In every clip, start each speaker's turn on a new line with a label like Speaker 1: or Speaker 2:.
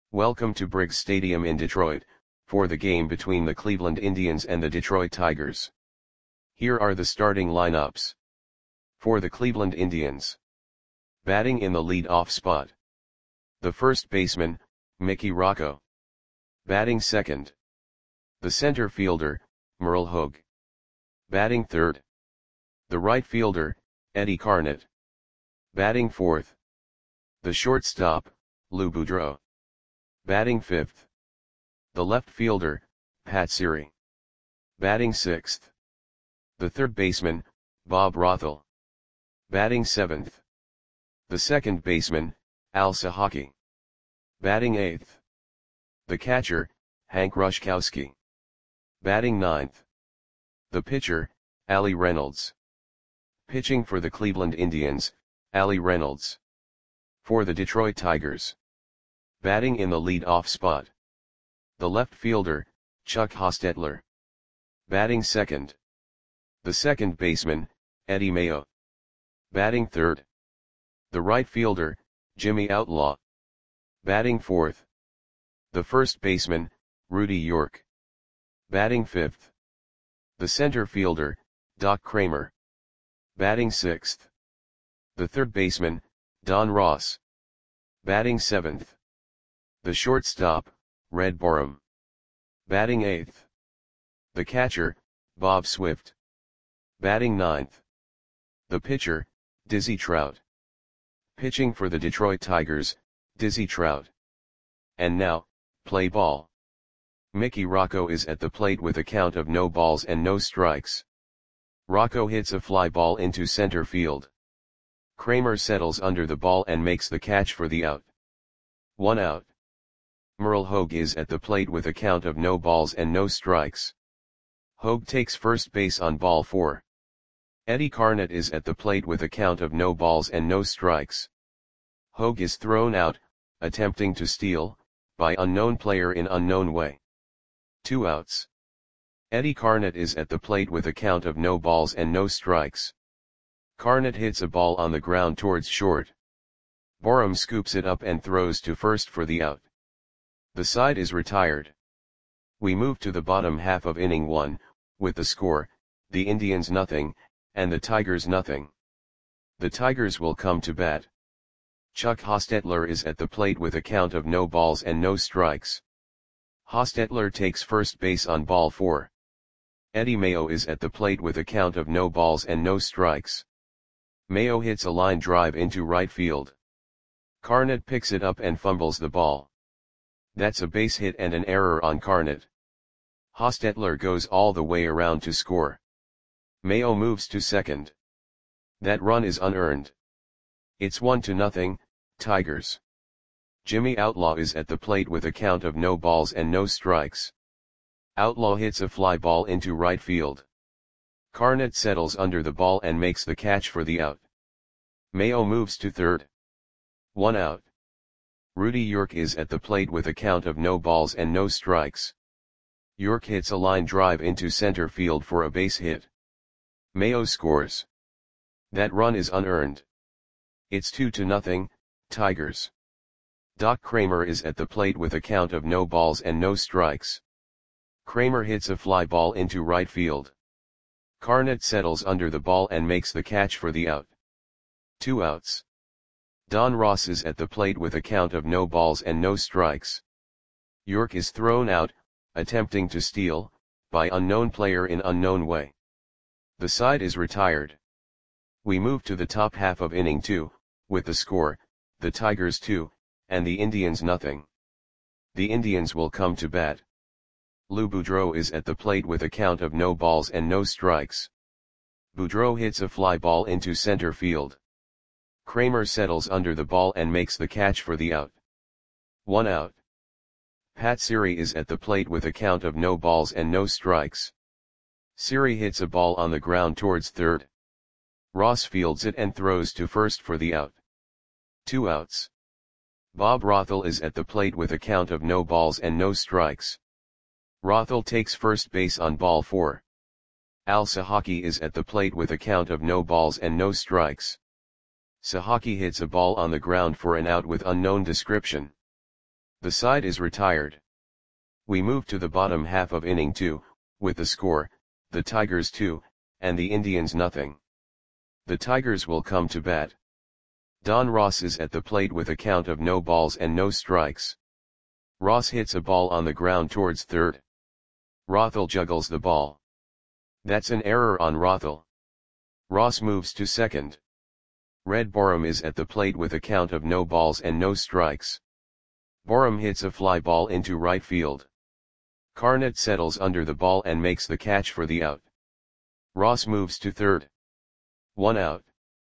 Speaker 1: Welcome to Briggs Stadium in Detroit, for the game between the Cleveland Indians and the Detroit Tigers. Here are the starting lineups. For the Cleveland Indians. Batting in the lead-off spot. The first baseman, Mickey Rocco. Batting second. The center fielder, Merle Hogue. Batting third. The right fielder, Eddie Carnett. Batting fourth. The shortstop, Lou Boudreau. Batting fifth. The left fielder, Pat Siri. Batting sixth. The third baseman, Bob Rothel. Batting seventh. The second baseman, Al Sahaki. Batting eighth. The catcher, Hank Rushkowski. Batting ninth. The pitcher, Ali Reynolds. Pitching for the Cleveland Indians, Ali Reynolds. For the Detroit Tigers. Batting in the lead-off spot. The left fielder, Chuck Hostetler. Batting second. The second baseman, Eddie Mayo. Batting third. The right fielder, Jimmy Outlaw. Batting fourth. The first baseman, Rudy York. Batting fifth. The center fielder, Doc Kramer. Batting sixth. The third baseman, Don Ross. Batting seventh. The shortstop, Red Borum. Batting eighth. The catcher, Bob Swift. Batting ninth. The pitcher, Dizzy Trout. Pitching for the Detroit Tigers, Dizzy Trout. And now, play ball. Mickey Rocco is at the plate with a count of no balls and no strikes. Rocco hits a fly ball into center field. Kramer settles under the ball and makes the catch for the out. 1 out. Merle Hogue is at the plate with a count of no balls and no strikes. Hogue takes first base on ball 4. Eddie Carnett is at the plate with a count of no balls and no strikes. Hogue is thrown out, attempting to steal, by unknown player in unknown way. 2 outs. Eddie Carnett is at the plate with a count of no balls and no strikes. Carnett hits a ball on the ground towards short. Borum scoops it up and throws to first for the out. The side is retired. We move to the bottom half of inning 1, with the score, the Indians nothing, and the Tigers nothing. The Tigers will come to bat. Chuck Hostetler is at the plate with a count of no balls and no strikes. Hostetler takes first base on ball 4. Eddie Mayo is at the plate with a count of no balls and no strikes. Mayo hits a line drive into right field. Carnett picks it up and fumbles the ball. That's a base hit and an error on Carnett. Hostetler goes all the way around to score. Mayo moves to second. That run is unearned. It's 1-0, Tigers. Jimmy Outlaw is at the plate with a count of no balls and no strikes. Outlaw hits a fly ball into right field. Carnett settles under the ball and makes the catch for the out. Mayo moves to third. 1 out. Rudy York is at the plate with a count of no balls and no strikes. York hits a line drive into center field for a base hit. Mayo scores. That run is unearned. It's 2-0, Tigers. Doc Kramer is at the plate with a count of no balls and no strikes. Kramer hits a fly ball into right field. Carnett settles under the ball and makes the catch for the out. 2 outs. Don Ross is at the plate with a count of no balls and no strikes. York is thrown out, attempting to steal, by unknown player in unknown way. The side is retired. We move to the top half of inning 2, with the score, the Tigers 2, and the Indians nothing. The Indians will come to bat. Lou Boudreau is at the plate with a count of no balls and no strikes. Boudreau hits a fly ball into center field. Kramer settles under the ball and makes the catch for the out. 1 out. Pat Siri is at the plate with a count of no balls and no strikes. Siri hits a ball on the ground towards third. Ross fields it and throws to first for the out. 2 outs. Bob Rothel is at the plate with a count of no balls and no strikes. Rothel takes first base on ball 4. Al Sahaki is at the plate with a count of no balls and no strikes. Sahaki hits a ball on the ground for an out with unknown description. The side is retired. We move to the bottom half of inning 2, with the score, the Tigers 2, and the Indians nothing. The Tigers will come to bat. Don Ross is at the plate with a count of no balls and no strikes. Ross hits a ball on the ground towards third. Rothel juggles the ball. That's an error on Rothel. Ross moves to second. Red Borum is at the plate with a count of no balls and no strikes. Borum hits a fly ball into right field. Carnett settles under the ball and makes the catch for the out. Ross moves to third. 1 out.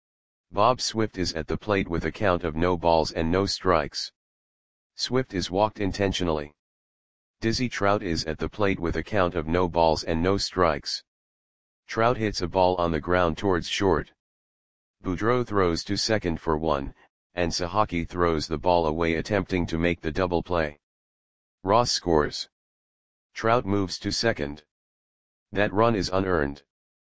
Speaker 1: Bob Swift is at the plate with a count of no balls and no strikes. Swift is walked intentionally. Dizzy Trout is at the plate with a count of no balls and no strikes. Trout hits a ball on the ground towards short. Boudreau throws to second for 1, and Sahaki throws the ball away attempting to make the double play. Ross scores. Trout moves to second. That run is unearned.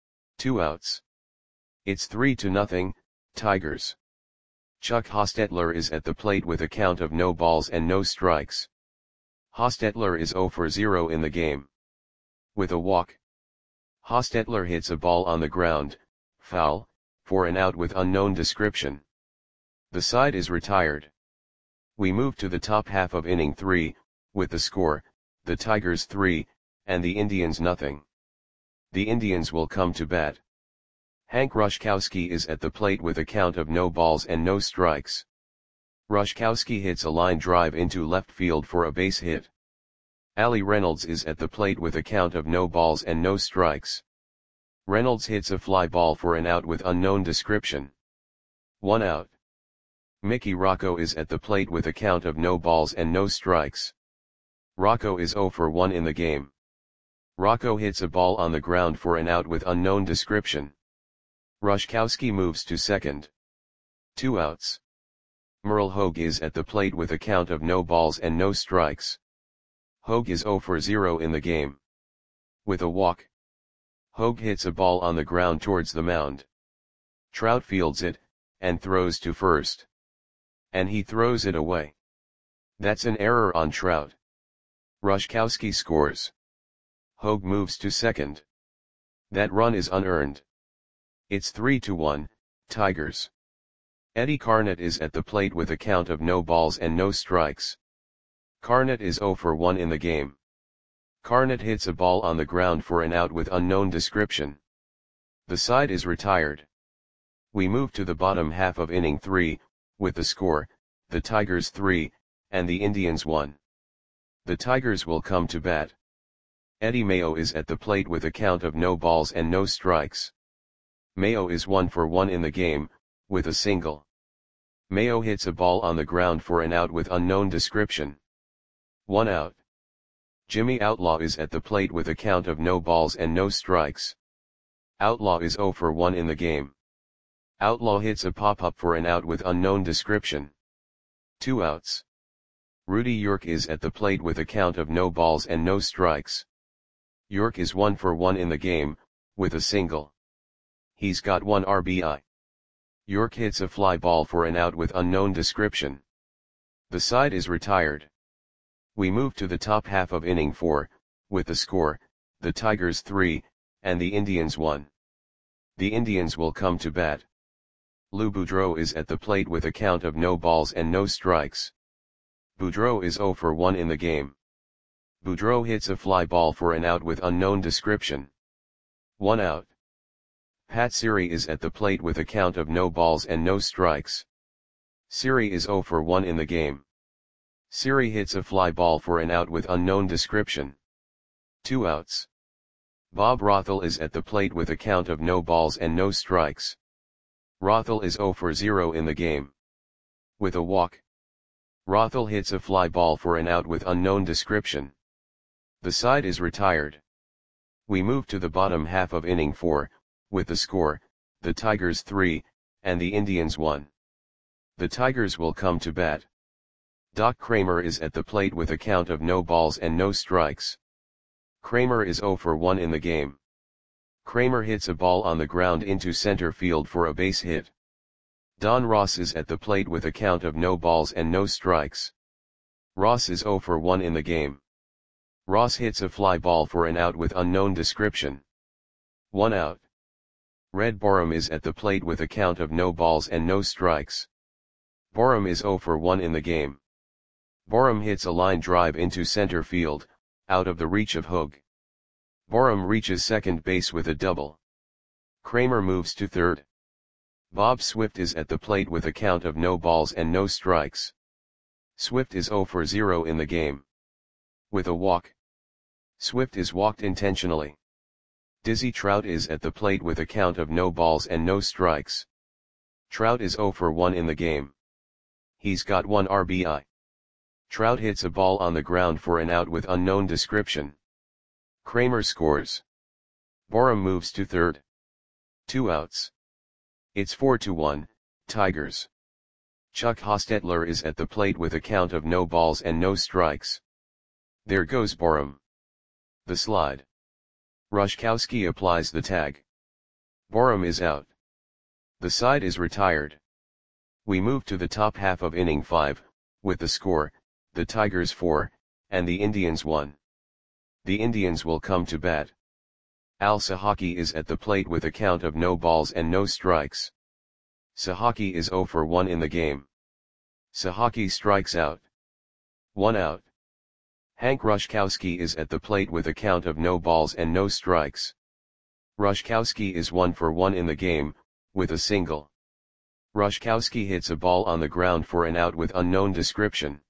Speaker 1: 2 outs. It's 3-0, Tigers. Chuck Hostetler is at the plate with a count of no balls and no strikes. Hostetler is 0 for 0 in the game. With a walk. Hostetler hits a ball on the ground, foul, for an out with unknown description. The side is retired. We move to the top half of inning 3, with the score, the Tigers 3, and the Indians nothing. The Indians will come to bat. Hank Rushkowski is at the plate with a count of no balls and no strikes. Rushkowski hits a line drive into left field for a base hit. Ali Reynolds is at the plate with a count of no balls and no strikes. Reynolds hits a fly ball for an out with unknown description. 1 out. Mickey Rocco is at the plate with a count of no balls and no strikes. Rocco is 0 for 1 in the game. Rocco hits a ball on the ground for an out with unknown description. Rushkowski moves to second. 2 outs. Merle Hogue is at the plate with a count of no balls and no strikes. Hogue is 0 for 0 in the game. With a walk. Hogue hits a ball on the ground towards the mound. Trout fields it, and throws to first. And he throws it away. That's an error on Trout. Rushkowski scores. Hogue moves to second. That run is unearned. It's 3-1, Tigers. Eddie Carnett is at the plate with a count of no balls and no strikes. Carnett is 0 for 1 in the game. Carnett hits a ball on the ground for an out with unknown description. The side is retired. We move to the bottom half of inning 3, with the score, the Tigers 3, and the Indians 1. The Tigers will come to bat. Eddie Mayo is at the plate with a count of no balls and no strikes. Mayo is 1 for 1 in the game, with a single. Mayo hits a ball on the ground for an out with unknown description. 1 out. Jimmy Outlaw is at the plate with a count of no balls and no strikes. Outlaw is 0 for 1 in the game. Outlaw hits a pop-up for an out with unknown description. 2 outs. Rudy York is at the plate with a count of no balls and no strikes. York is 1 for 1 in the game, with a single. He's got 1 RBI. York hits a fly ball for an out with unknown description. The side is retired. We move to the top half of inning 4, with the score, the Tigers 3, and the Indians 1. The Indians will come to bat. Lou Boudreau is at the plate with a count of no balls and no strikes. Boudreau is 0 for 1 in the game. Boudreau hits a fly ball for an out with unknown description. 1 out. Pat Siri is at the plate with a count of no balls and no strikes. Siri is 0 for 1 in the game. Siri hits a fly ball for an out with unknown description. 2 outs. Bob Rothel is at the plate with a count of no balls and no strikes. Rothel is 0 for 0 in the game. With a walk. Rothel hits a fly ball for an out with unknown description. The side is retired. We move to the bottom half of inning 4, with the score, the Tigers 3, and the Indians 1. The Tigers will come to bat. Doc Kramer is at the plate with a count of no balls and no strikes. Kramer is 0 for 1 in the game. Kramer hits a ball on the ground into center field for a base hit. Don Ross is at the plate with a count of no balls and no strikes. Ross is 0 for 1 in the game. Ross hits a fly ball for an out with unknown description. 1 out. Red Borum is at the plate with a count of no balls and no strikes. Borum is 0 for 1 in the game. Borum hits a line drive into center field, out of the reach of Hogue. Borum reaches second base with a double. Kramer moves to third. Bob Swift is at the plate with a count of no balls and no strikes. Swift is 0 for 0 in the game. With a walk. Swift is walked intentionally. Dizzy Trout is at the plate with a count of no balls and no strikes. Trout is 0 for 1 in the game. He's got 1 RBI. Trout hits a ball on the ground for an out with unknown description. Kramer scores. Borum moves to third. 2 outs. It's 4-1, Tigers. Chuck Hostetler is at the plate with a count of no balls and no strikes. There goes Borum. The slide. Rushkowski applies the tag. Borum is out. The side is retired. We move to the top half of inning 5, with the score, the Tigers 4, and the Indians 1. The Indians will come to bat. Al Sahaki is at the plate with a count of no balls and no strikes. Sahaki is 0 for 1 in the game. Sahaki strikes out. 1 out. Hank Rushkowski is at the plate with a count of no balls and no strikes. Rushkowski is 1 for 1 in the game, with a single. Rushkowski hits a ball on the ground for an out with unknown description.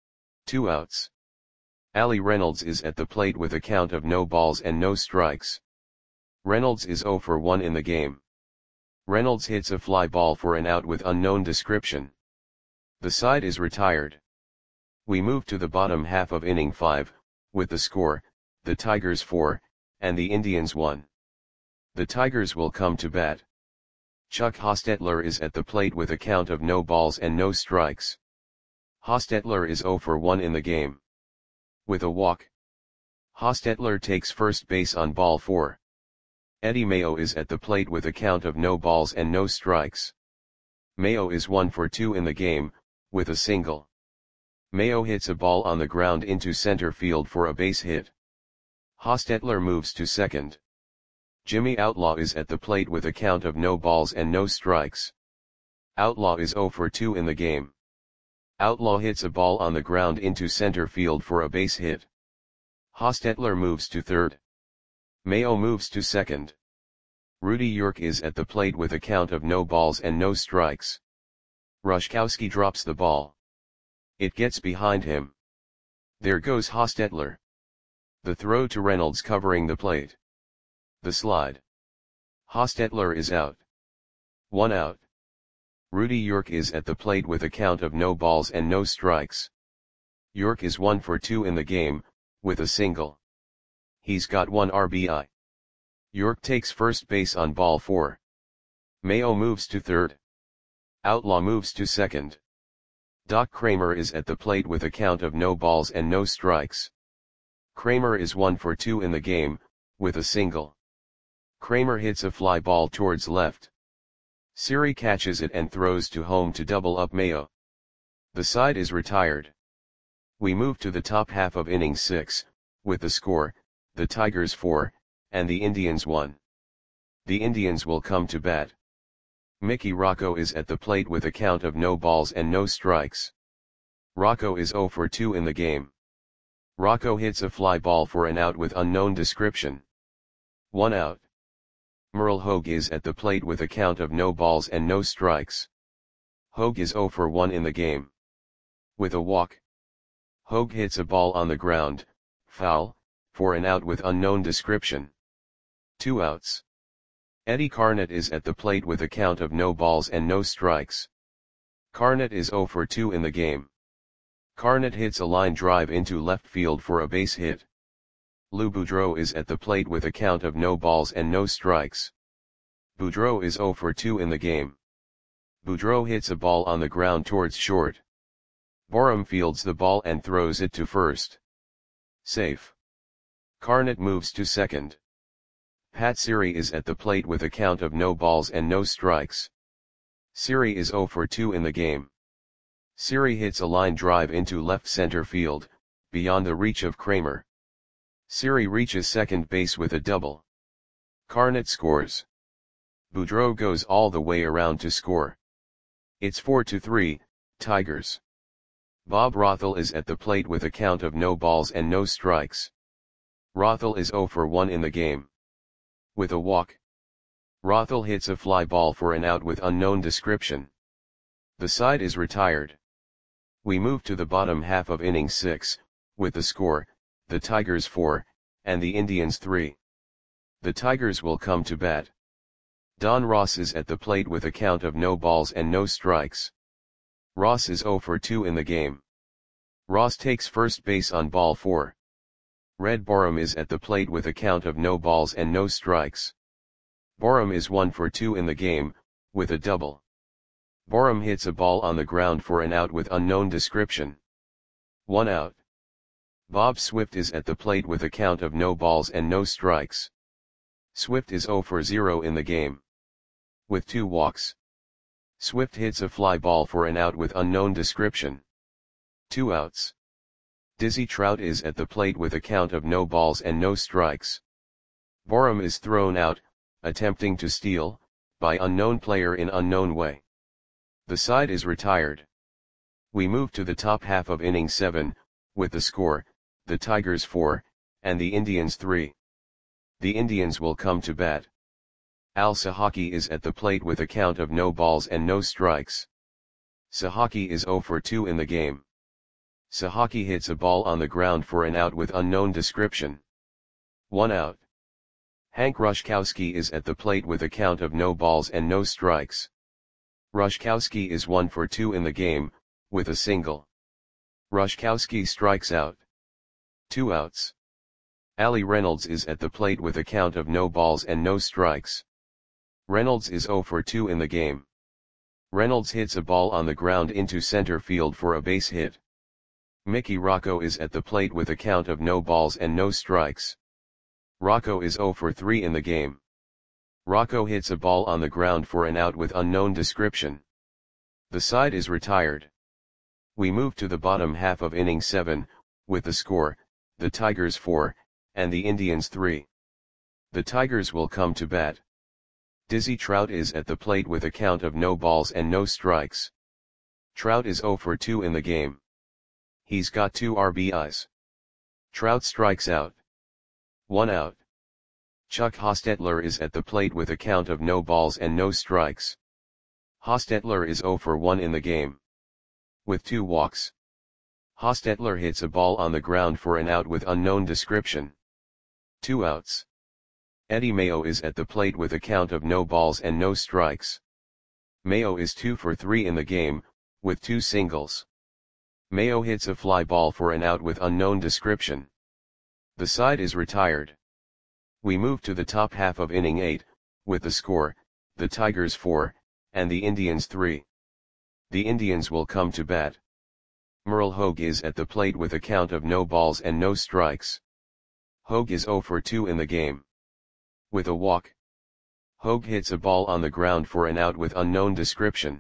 Speaker 1: 2 outs. Ali Reynolds is at the plate with a count of no balls and no strikes. Reynolds is 0 for 1 in the game. Reynolds hits a fly ball for an out with unknown description. The side is retired. We move to the bottom half of inning 5, with the score, the Tigers 4, and the Indians 1. The Tigers will come to bat. Chuck Hostetler is at the plate with a count of no balls and no strikes. Hostetler is 0 for 1 in the game. With a walk. Hostetler takes first base on ball 4. Eddie Mayo is at the plate with a count of no balls and no strikes. Mayo is 1 for 2 in the game, with a single. Mayo hits a ball on the ground into center field for a base hit. Hostetler moves to second. Jimmy Outlaw is at the plate with a count of no balls and no strikes. Outlaw is 0 for 2 in the game. Outlaw hits a ball on the ground into center field for a base hit. Hostetler moves to third. Mayo moves to second. Rudy York is at the plate with a count of no balls and no strikes. Rushkowski drops the ball. It gets behind him. There goes Hostetler. The throw to Reynolds covering the plate. The slide. Hostetler is out. 1 out. Rudy York is at the plate with a count of no balls and no strikes. York is 1 for 2 in the game, with a single. He's got 1 RBI. York takes first base on ball 4. Mayo moves to third. Outlaw moves to second. Doc Kramer is at the plate with a count of no balls and no strikes. Kramer is 1 for 2 in the game, with a single. Kramer hits a fly ball towards left. Siri catches it and throws to home to double up Mayo. The side is retired. We move to the top half of inning 6, with the score, the Tigers 4, and the Indians 1. The Indians will come to bat. Mickey Rocco is at the plate with a count of no balls and no strikes. Rocco is 0 for 2 in the game. Rocco hits a fly ball for an out with unknown description. 1 out. Merle Hogue is at the plate with a count of no balls and no strikes. Hogue is 0 for 1 in the game. With a walk. Hogue hits a ball on the ground, foul, for an out with unknown description. 2 outs. Eddie Carnett is at the plate with a count of no balls and no strikes. Carnett is 0 for 2 in the game. Carnett hits a line drive into left field for a base hit. Lou Boudreau is at the plate with a count of no balls and no strikes. Boudreau is 0 for 2 in the game. Boudreau hits a ball on the ground towards short. Borum fields the ball and throws it to first. Safe. Carnett moves to second. Pat Siri is at the plate with a count of no balls and no strikes. Siri is 0 for 2 in the game. Siri hits a line drive into left center field, beyond the reach of Kramer. Siri reaches second base with a double. Carnot scores. Boudreau goes all the way around to score. It's 4-3, Tigers. Bob Rothel is at the plate with a count of no balls and no strikes. Rothel is 0 for 1 in the game. With a walk. Rothel hits a fly ball for an out with unknown description. The side is retired. We move to the bottom half of inning 6, with the score, the Tigers 4, and the Indians 3. The Tigers will come to bat. Don Ross is at the plate with a count of no balls and no strikes. Ross is 0 for 2 in the game. Ross takes first base on ball 4. Red Borum is at the plate with a count of no balls and no strikes. Borum is 1 for 2 in the game, with a double. Borum hits a ball on the ground for an out with unknown description. 1 out. Bob Swift is at the plate with a count of no balls and no strikes. Swift is 0 for 0 in the game. With 2 walks. Swift hits a fly ball for an out with unknown description. 2 outs. Dizzy Trout is at the plate with a count of no balls and no strikes. Borum is thrown out, attempting to steal, by unknown player in unknown way. The side is retired. We move to the top half of inning 7, with the score, the Tigers 4, and the Indians 3. The Indians will come to bat. Al Sahaki is at the plate with a count of no balls and no strikes. Sahaki is 0 for 2 in the game. Sahaki hits a ball on the ground for an out with unknown description. 1 out. Hank Rushkowski is at the plate with a count of no balls and no strikes. Rushkowski is 1 for 2 in the game, with a single. Rushkowski strikes out. 2 outs. Ali Reynolds is at the plate with a count of no balls and no strikes. Reynolds is 0 for 2 in the game. Reynolds hits a ball on the ground into center field for a base hit. Mickey Rocco is at the plate with a count of no balls and no strikes. Rocco is 0 for 3 in the game. Rocco hits a ball on the ground for an out with unknown description. The side is retired. We move to the bottom half of inning 7, with the score, the Tigers 4, and the Indians 3. The Tigers will come to bat. Dizzy Trout is at the plate with a count of no balls and no strikes. Trout is 0 for 2 in the game. He's got 2 RBIs. Trout strikes out. 1 out. Chuck Hostetler is at the plate with a count of no balls and no strikes. Hostetler is 0 for 1 in the game. With 2 walks. Hostetler hits a ball on the ground for an out with unknown description. 2 outs. Eddie Mayo is at the plate with a count of no balls and no strikes. Mayo is 2 for 3 in the game, with 2 singles. Mayo hits a fly ball for an out with unknown description. The side is retired. We move to the top half of inning 8, with the score, the Tigers 4, and the Indians 3. The Indians will come to bat. Merle Hogue is at the plate with a count of no balls and no strikes. Hogue is 0 for 2 in the game. With a walk. Hogue hits a ball on the ground for an out with unknown description.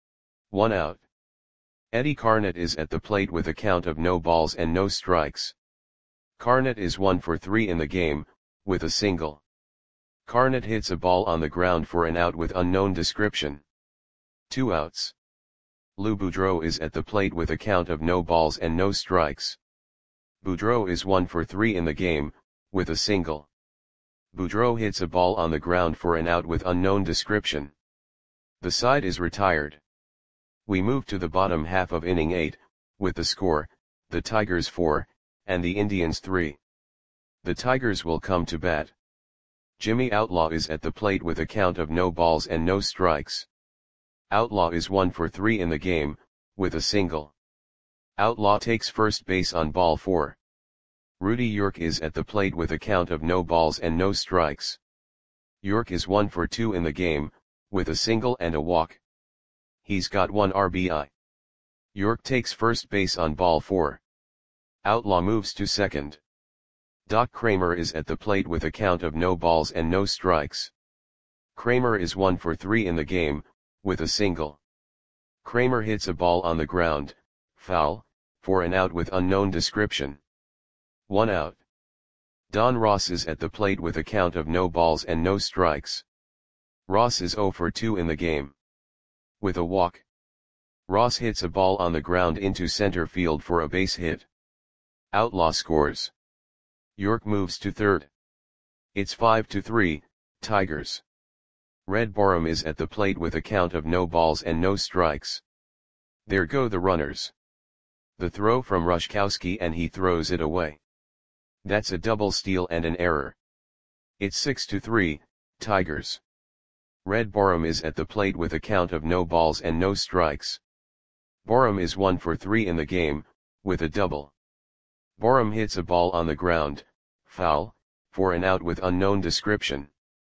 Speaker 1: 1 out. Eddie Carnot is at the plate with a count of no balls and no strikes. Carnot is 1 for 3 in the game, with a single. Carnot hits a ball on the ground for an out with unknown description. 2 outs. Lou Boudreau is at the plate with a count of no balls and no strikes. Boudreau is 1 for 3 in the game, with a single. Boudreau hits a ball on the ground for an out with unknown description. The side is retired. We move to the bottom half of inning 8, with the score, the Tigers 4, and the Indians 3. The Tigers will come to bat. Jimmy Outlaw is at the plate with a count of no balls and no strikes. Outlaw is 1 for 3 in the game, with a single. Outlaw takes first base on ball 4. Rudy York is at the plate with a count of no balls and no strikes. York is 1 for 2 in the game, with a single and a walk. He's got 1 RBI. York takes first base on ball 4. Outlaw moves to second. Doc Kramer is at the plate with a count of no balls and no strikes. Kramer is 1 for 3 in the game, with a single. Kramer hits a ball on the ground, foul, for an out with unknown description. 1 out. Don Ross is at the plate with a count of no balls and no strikes. Ross is 0 for 2 in the game. With a walk. Ross hits a ball on the ground into center field for a base hit. Outlaw scores. York moves to third. It's 5-3, Tigers. Red Borum is at the plate with a count of no balls and no strikes. There go the runners. The throw from Rushkowski and he throws it away. That's a double steal and an error. It's 6-3, Tigers. Red Borum is at the plate with a count of no balls and no strikes. Borum is 1 for 3 in the game, with a double. Borum hits a ball on the ground, foul, for an out with unknown description.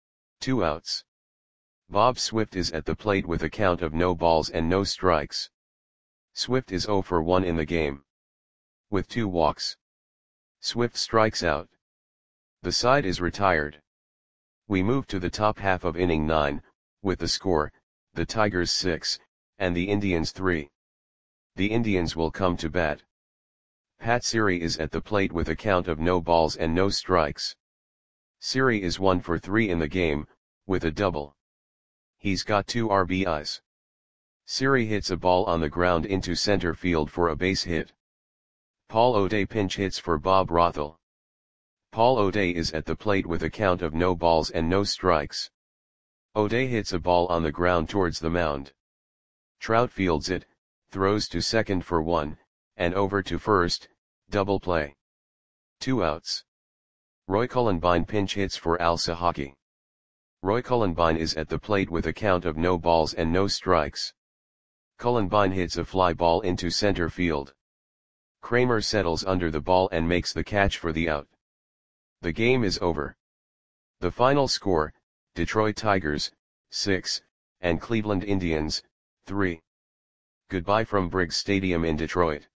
Speaker 1: 2 outs. Bob Swift is at the plate with a count of no balls and no strikes. Swift is 0 for 1 in the game. With 2 walks. Swift strikes out. The side is retired. We move to the top half of inning 9, with the score, the Tigers 6, and the Indians 3. The Indians will come to bat. Pat Siri is at the plate with a count of no balls and no strikes. Siri is 1 for 3 in the game, with a double. He's got 2 RBIs. Siri hits a ball on the ground into center field for a base hit. Paul O'Day pinch hits for Bob Rothel. Paul O'Day is at the plate with a count of no balls and no strikes. O'Day hits a ball on the ground towards the mound. Trout fields it, throws to second for 1, and over to first, double play. 2 outs. Roy Cullenbine pinch hits for Al Sahaki. Roy Cullenbine is at the plate with a count of no balls and no strikes. Cullenbine hits a fly ball into center field. Kramer settles under the ball and makes the catch for the out. The game is over. The final score, Detroit Tigers, 6, and Cleveland Indians, 3. Goodbye from Briggs Stadium in Detroit.